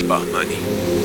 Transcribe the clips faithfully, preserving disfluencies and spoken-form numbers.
بهمنی.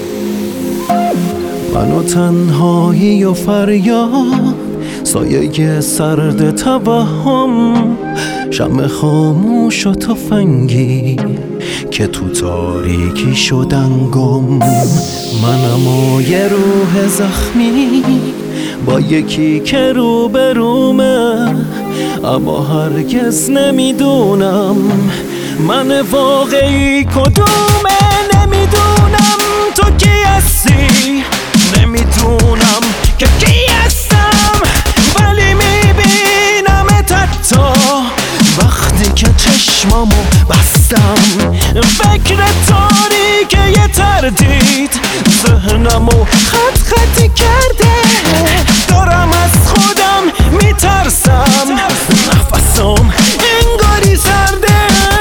من و تنهایی و فریاد، سایه سرد توهم، شمع خاموش و تفنگی که تو تاریکی شدن گم. منم و یه روح زخمی با یکی که رو به رومه، اما هرگز نمیدونم من واقعی کدومه. نمیدونم تو کی هستی، نمیدونم که کی هستم، ولی میبینمت حتی وقتی که چشمامو بستم. فکر تاریک یه تردید ذهنمو خط خطی کرده، دارم از خودم میترسم، نفسم انگاری سرده.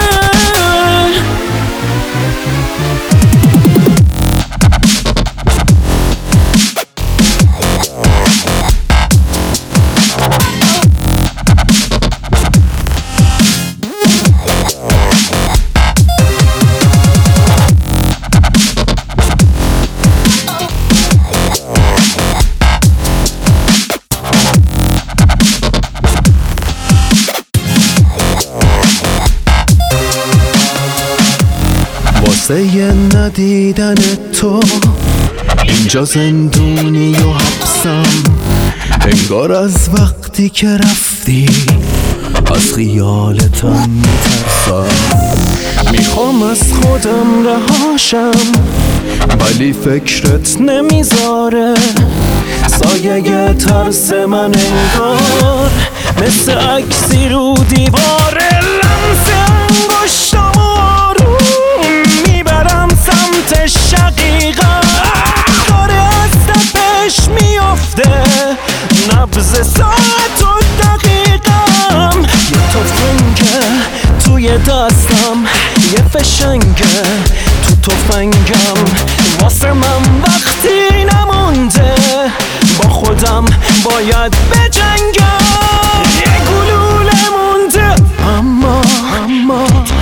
واسه ندیدن تو اینجا زندونی و حبسم، انگار از وقتی که رفتی از خیالتم میترسم. میخوام از خودم رهاشم ولی فکرت نمیذاره، سایه ترس من انگار مثل عکسی رو دیواره. لمس انگشتم آروم میبرم سمت شقیقم، داره از تپش میافته نبض ساعت و دقیقم. یه تفنگه توی دستم، یه فشنگه تو تفنگم، واسه من وقتی نمونده با خودم باید بجنگم. یه گلوله مونده اما اما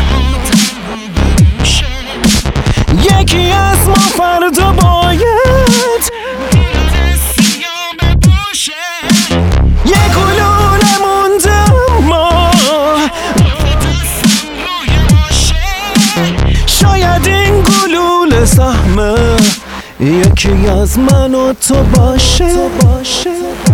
یکی از ما فردا باید یه گلوله مونده اما شاید این گلوله سهمه یکی از من و تو باشه.